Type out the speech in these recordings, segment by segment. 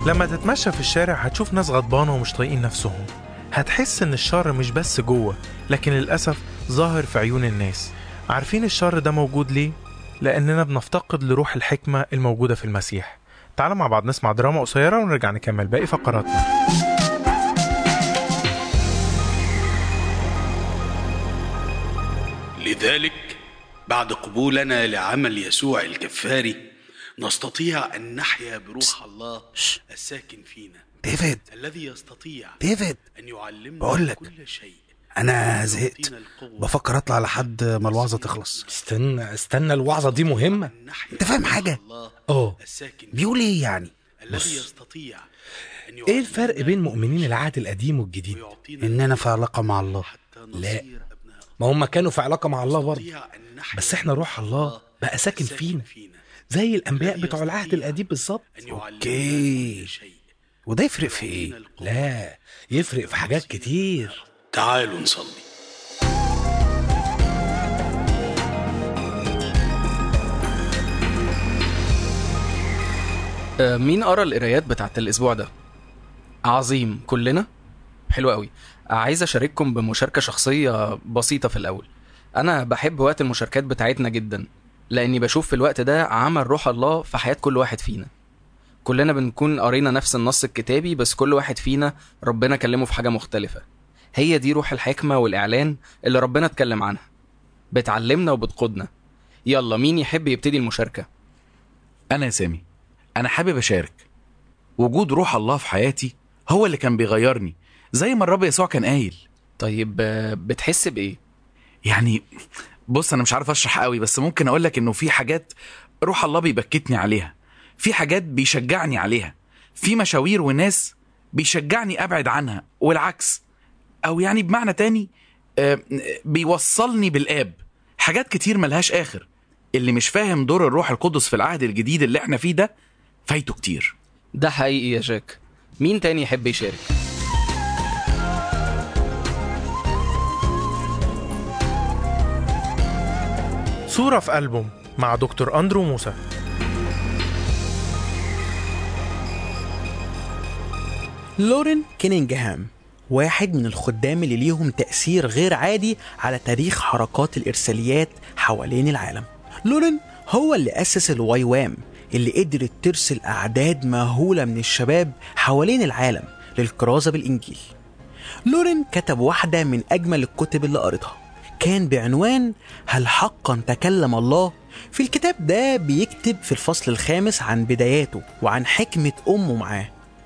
لما تتمشى في الشارع هتشوف ناس غضبانة ومش طايقين نفسهم. هتحس إن الشر مش بس جوه، لكن للأسف ظاهر في عيون الناس. عارفين الشر ده موجود ليه؟ لأننا بنفتقد لروح الحكمة الموجودة في المسيح. تعالوا مع بعض نسمع دراما قصيرة ونرجع نكمل باقي فقراتنا. لذلك بعد قبولنا لعمل يسوع الكفاري نستطيع أن نحيا بروح الله الساكن فينا. ديفيد، الذي يستطيع ديفيد، أن يعلمنا بقولك كل شيء. أنا زهقت، بفكر أطلع لحد ما الوعظة تخلص. استنى الوعظة دي مهمة. أنت فاهم حاجة؟ بيقول إيه يعني؟ الذي يستطيع إيه الفرق بين مؤمنين العهد القديم والجديد؟ إننا في علاقة مع الله. لا، ما هم كانوا في علاقة مع الله برضه، بس إحنا روح الله بقى ساكن فينا زي الأنبياء بتوع العهد القديم بالظبط. أوكي، وده يفرق في إيه؟ لا، يفرق في حاجات كتير. تعالوا نصلي. مين قرأ القرايات بتاعت الأسبوع ده؟ عظيم، كلنا؟ حلو قوي. عايز أشارككم بمشاركة شخصية بسيطة في الأول. أنا بحب وقت المشاركات بتاعتنا جدا، لأني بشوف في الوقت ده عمل روح الله في حياة كل واحد فينا. كلنا بنكون قرينا نفس النص الكتابي، بس كل واحد فينا ربنا كلمه في حاجة مختلفة. هي دي روح الحكمة والإعلان اللي ربنا اتكلم عنها، بتعلمنا وبتقودنا. يلا، مين يحب يبتدي المشاركة؟ أنا يا سامي، أنا حابب أشارك. وجود روح الله في حياتي هو اللي كان بيغيرني، زي ما الرب يسوع كان قايل. طيب بتحس بإيه؟ يعني بص، أنا مش عارف أشرح قوي، بس ممكن أقولك إنه في حاجات روح الله بيبكتني عليها، في حاجات بيشجعني عليها، في مشاوير وناس بيشجعني أبعد عنها، والعكس. أو يعني بمعنى تاني بيوصلني بالآب. حاجات كتير ملهاش آخر. اللي مش فاهم دور الروح القدس في العهد الجديد اللي احنا فيه ده فايته كتير. ده حقيقي يا جاك. مين تاني يحب يشارك؟ صورة في ألبوم مع دكتور أندرو موسى. لورين كينينغهام واحد من الخدام اللي ليهم تأثير غير عادي على تاريخ حركات الإرساليات حوالين العالم. لورين هو اللي أسس الواي اللي قدرت ترسل أعداد مهولة من الشباب حوالين العالم للكرازة بالإنجيل. لورين كتب واحدة من أجمل الكتب اللي قريتها، كان بعنوان هل حقا تكلم الله؟ في الكتاب ده بيكتب في الفصل الخامس عن بداياته وعن حكمة أمه معاه.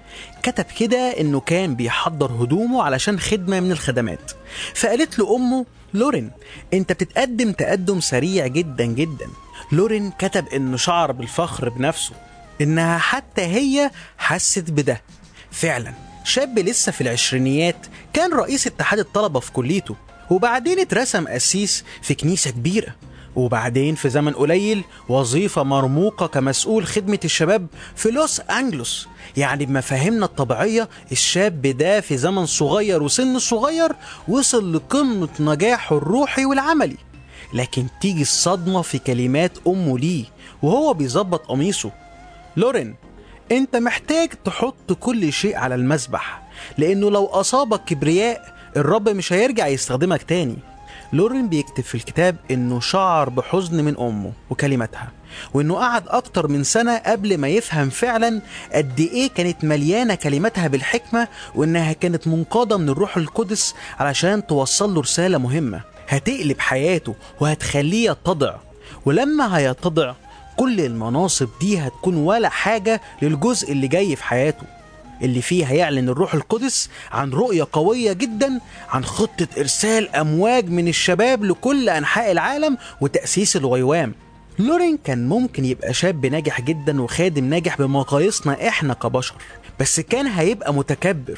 كتب كده إنه كان بيحضر هدومه علشان خدمة من الخدمات، فقالت له أمه: لورين، أنت بتتقدم تقدم سريع جدا جدا. لورين كتب إنه شعر بالفخر بنفسه، إنها حتى هي حست بده. فعلا شاب لسه في العشرينيات كان رئيس اتحاد الطلبة في كليته، وبعدين اترسم قسيس في كنيسة كبيرة، وبعدين في زمن قليل وظيفة مرموقة كمسؤول خدمة الشباب في لوس أنجلوس. يعني بمفاهيمنا الطبيعية الشاب ده في زمن صغير وسن صغير وصل لقمة نجاحه الروحي والعملي. لكن تيجي الصدمة في كلمات أمه ليه وهو بيظبط قميصه: لورين، انت محتاج تحط كل شيء على المذبح، لأنه لو أصابك كبرياء الرب مش هيرجع يستخدمك تاني. لورين بيكتب في الكتاب إنه شعر بحزن من أمه وكلماتها، وإنه قعد أكتر من سنة قبل ما يفهم فعلا قد إيه كانت مليانة كلماتها بالحكمة، وإنها كانت منقادة من الروح القدس علشان توصل له رسالة مهمة هتقلب حياته وهتخليه يتضع. ولما هيتضع كل المناصب دي هتكون ولا حاجة للجزء اللي جاي في حياته، اللي فيه هيعلن الروح القدس عن رؤية قوية جدا عن خطة إرسال أمواج من الشباب لكل أنحاء العالم وتأسيس الغيوام. لورين كان ممكن يبقى شاب ناجح جدا وخادم ناجح بمقاييسنا إحنا كبشر، بس كان هيبقى متكبر،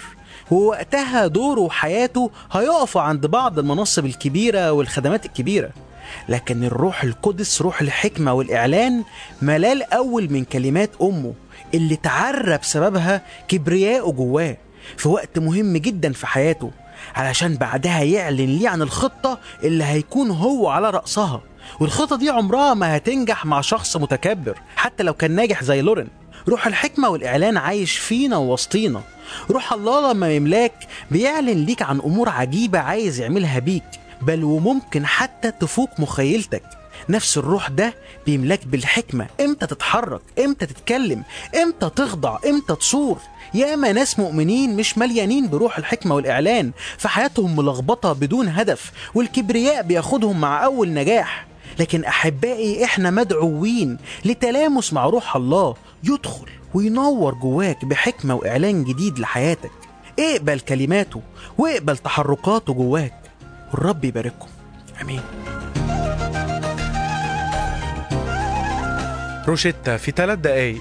ووقتها دوره وحياته هيقفوا عند بعض المناصب الكبيرة والخدمات الكبيرة. لكن الروح القدس، روح الحكمة والإعلان، ملال أول من كلمات أمه اللي تعرى بسببها كبرياءه جواه في وقت مهم جدا في حياته، علشان بعدها يعلن ليه عن الخطة اللي هيكون هو على رأسها. والخطة دي عمرها ما هتنجح مع شخص متكبر حتى لو كان ناجح زي لورين. روح الحكمة والإعلان عايش فينا ووسطينا. روح الله لما يملاك بيعلن ليك عن أمور عجيبة عايز يعملها بيك، بل وممكن حتى تفوق مخيلتك. نفس الروح ده بيملاك بالحكمة، امتى تتحرك، امتى تتكلم، امتى تخضع، امتى تصور. ياما ناس مؤمنين مش مليانين بروح الحكمة والإعلان، في حياتهم ملخبطة بدون هدف، والكبرياء بياخدهم مع أول نجاح. لكن أحبائي إحنا مدعوين لتلامس مع روح الله يدخل وينور جواك بحكمة وإعلان جديد لحياتك. اقبل كلماته واقبل تحركاته جواك، والرب يبارككم. آمين. روشيتا في 3 دقايق.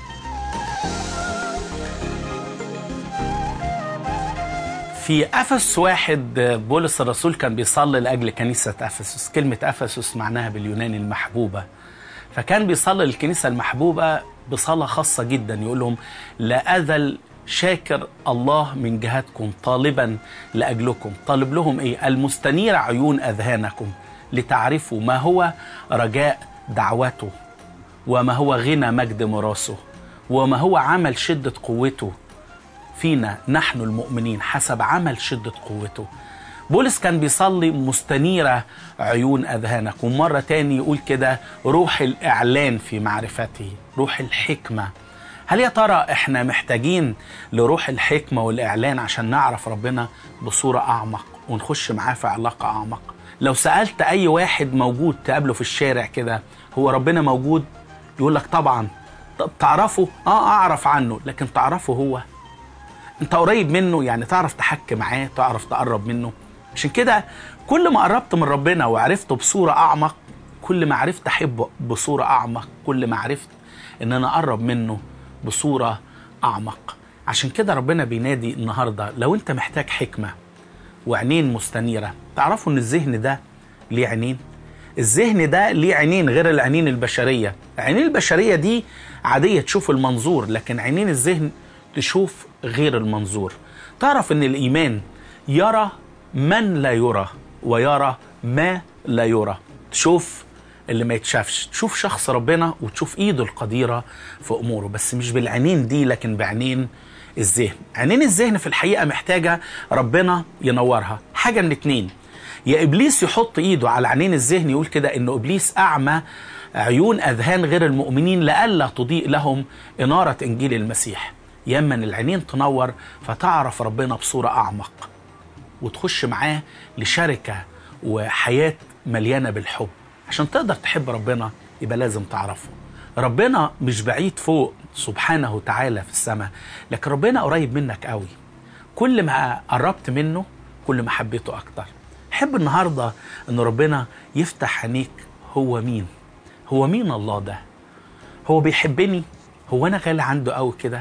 في أفسس 1 بولس الرسول كان بيصلي لأجل كنيسة أفسس. كلمة أفسس معناها باليوناني المحبوبة، فكان بيصلي للكنيسة المحبوبة بصلاة خاصة جدا، يقول لهم: لا أزل شاكر الله من جهتكم طالبا لأجلكم. طالب لهم إيه؟ المستنير عيون أذهانكم لتعرفوا ما هو رجاء دعوته، وما هو غنى مجد ميراثه، وما هو عمل شدة قوته فينا نحن المؤمنين حسب عمل شدة قوته. بولس كان بيصلي مستنيرة عيون أذهانكم. مرة تاني يقول كده: روح الإعلان في معرفته، روح الحكمة. هل يا ترى احنا محتاجين لروح الحكمة والإعلان عشان نعرف ربنا بصورة أعمق ونخش معاه في علاقة أعمق؟ لو سألت أي واحد موجود تقابله في الشارع كده: هو ربنا موجود؟ يقول لك طبعا. طب تعرفه؟ أعرف عنه. لكن تعرفه هو؟ انت قريب منه؟ يعني تعرف تحكي معاه، تعرف تقرب منه. عشان كده كل ما قربت من ربنا وعرفته بصورة أعمق، كل ما عرفت أحبه بصورة أعمق، كل ما عرفت ان انا اقرب منه بصورة أعمق. عشان كده ربنا بينادي النهاردة: لو انت محتاج حكمة وعينين مستنيرة. تعرفوا ان الذهن ده ليه عينين؟ الذهن ده ليه عينين غير العينين البشرية. العينين البشرية دي عادية تشوف المنظور، لكن عينين الذهن تشوف غير المنظور. تعرف ان الإيمان يرى من لا يرى ويرى ما لا يرى. تشوف اللي ما يتشافش، تشوف شخص ربنا وتشوف ايده القديرة في اموره، بس مش بالعينين دي لكن بعينين الذهن. عينين الذهن في الحقيقة محتاجة ربنا ينورها. حاجة من اتنين: يا إبليس يحط إيده على عينين الذهن، يقول كده إنه إبليس أعمى عيون أذهان غير المؤمنين لألا تضيء لهم إنارة إنجيل المسيح. يا إما إن العينين تنور فتعرف ربنا بصورة أعمق وتخش معاه لشركة وحياة مليانة بالحب. عشان تقدر تحب ربنا يبقى لازم تعرفه. ربنا مش بعيد فوق سبحانه وتعالى في السماء، لكن ربنا قريب منك قوي. كل ما قربت منه كل ما حبيته أكتر. حب النهاردة أن ربنا يفتح عينيك. هو مين؟ هو مين الله ده؟ هو بيحبني؟ هو أنا غالي عنده قوي كده؟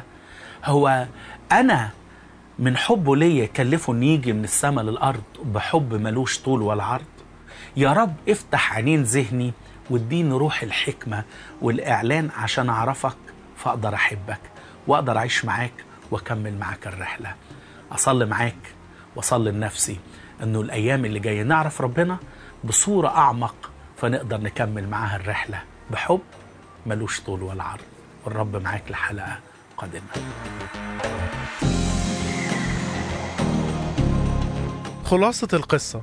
هو أنا من حبه ليا كلفه أن يجي من السماء للأرض بحب ملوش طول ولا عرض؟ يا رب افتح عينين ذهني واديني روح الحكمة والإعلان عشان أعرفك، فأقدر أحبك وأقدر أعيش معاك وأكمل معاك الرحلة. أصلي معاك وأصلي لنفسي أنه الأيام اللي جاية نعرف ربنا بصورة أعمق، فنقدر نكمل معاها الرحلة بحب ملوش طول ولا عرض. والرب معاك لحلقة قادمة. خلاصة القصة: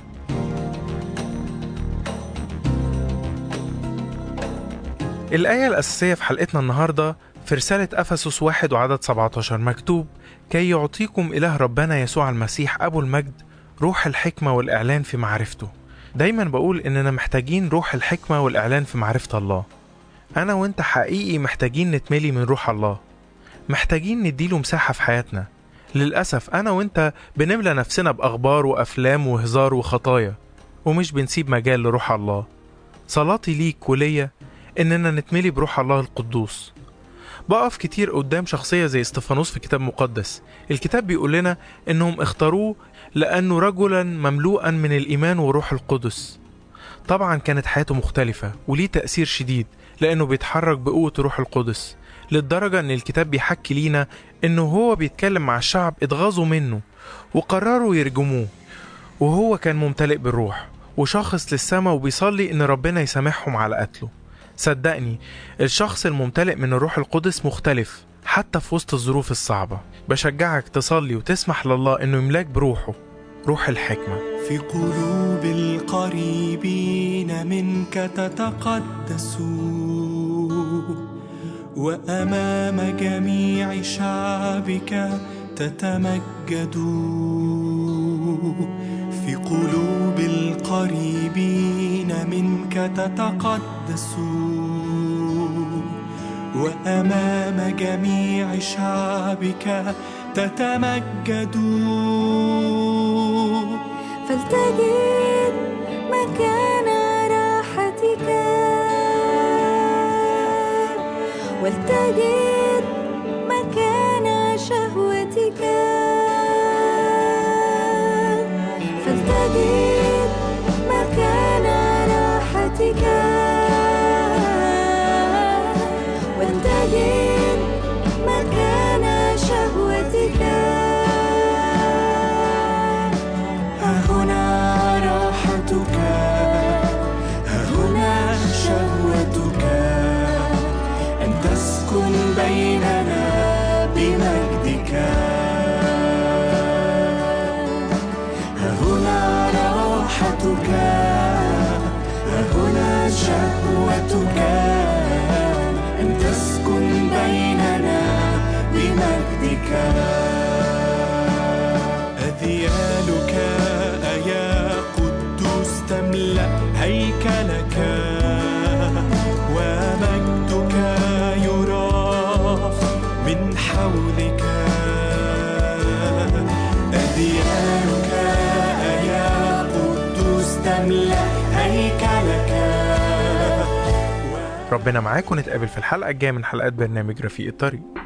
الآية الأساسية في حلقتنا النهاردة في رسالة أفسس 1 وعدد 17 مكتوب: كي يعطيكم إله ربنا يسوع المسيح أبو المجد روح الحكمة والإعلان في معرفته. دايما بقول إننا محتاجين روح الحكمة والإعلان في معرفة الله. أنا وإنت حقيقي محتاجين نتملي من روح الله، محتاجين نديله مساحة في حياتنا. للأسف أنا وإنت بنملى نفسنا بأخبار وأفلام وهزار وخطايا ومش بنسيب مجال لروح الله. صلاتي ليك وليا إننا نتملي بروح الله القدوس. بقف كتير قدام شخصية زي استفانوس في كتاب مقدس. الكتاب بيقول لنا إنهم اختاروه لأنه رجلا مملوءا من الإيمان وروح القدس. طبعا كانت حياته مختلفة وليه تأثير شديد لأنه بيتحرك بقوة روح القدس، للدرجة أن الكتاب بيحكي لينا إنه هو بيتكلم مع الشعب اتغاظوا منه وقرروا يرجموه، وهو كان ممتلئ بالروح وشاخص للسماء وبيصلي إن ربنا يسامحهم على قتله. صدقني الشخص الممتلئ من الروح القدس مختلف حتى في وسط الظروف الصعبة. بشجعك تصلي وتسمح لله إنه يملاك بروحه، روح الحكمة. في قلوب القريبين منك تتقدس، وأمام جميع شعبك تتمجد. في قلوب القريبين منك تتقدس، وأمام جميع شعبك تتمجد. فلتجد مكان راحتك، ولتجد مكان شهوتك. فلتجد مكان راحتك، ولتجد مكان شهوتك. ها هنا راحتك، ها هنا شهوتك، أن تسكن بيننا بمجدك. ها هنا راحتك، ها هنا شهوتك، أن تسكن بيننا بمجدك. أذيالك يا قدوس تملأ هيكلك، ومجدك يرى من حولك. أذيالك يا قدوس تملأ هيكلك. ربنا معاك، ونتقابل في الحلقة الجاية من حلقات برنامج رفيق الطريق.